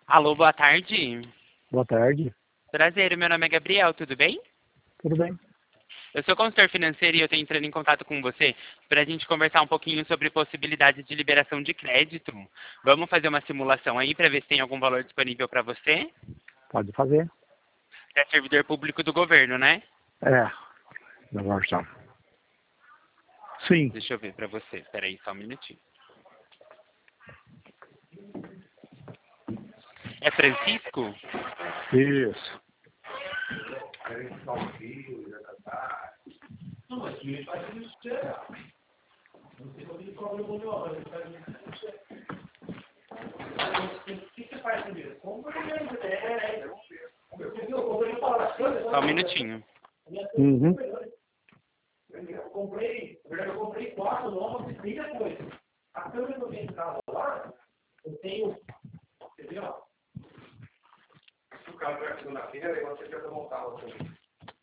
Alô, boa tarde. Boa tarde. Prazer, meu nome é Gabriel, tudo bem? Tudo bem? Eu sou consultor financeiro e eu estou entrando em contato com você para a gente conversar um pouquinho sobre possibilidade de liberação de crédito. Vamos fazer uma simulação aí para ver se tem algum valor disponível para você? Pode fazer. É servidor público do governo, né? É, da versão. Sim. Deixa eu ver para você. Espera aí, só um minutinho. É Francisco? Isso. Só um minutinho. Uhum. Eu comprei 4 novas e depois. A câmera que eu tenho em casa lá, eu tenho. Entendeu? Se o carro tiver segunda-feira, aí você tenta montar o também.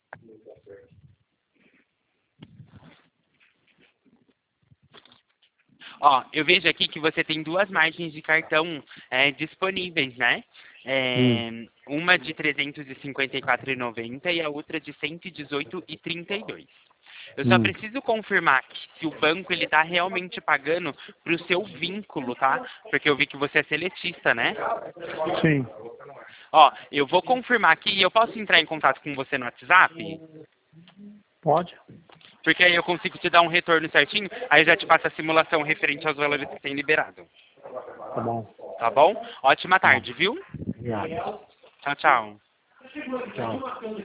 Ó, eu vejo aqui que você tem duas margens de cartão disponíveis, né? Uma de R$ 354,90 e a outra de R$ 118,32. Eu só preciso confirmar se o banco ele está realmente pagando para o seu vínculo, tá? Porque eu vi que você é seletista, né? Sim. Ó, eu vou confirmar aqui e eu posso entrar em contato com você no WhatsApp? Pode? Porque aí eu consigo te dar um retorno certinho, aí eu já te passo a simulação referente aos valores que tem liberado. Tá bom. Tá bom? Ótima tarde, viu? Obrigado. Tchau, tchau. Tchau.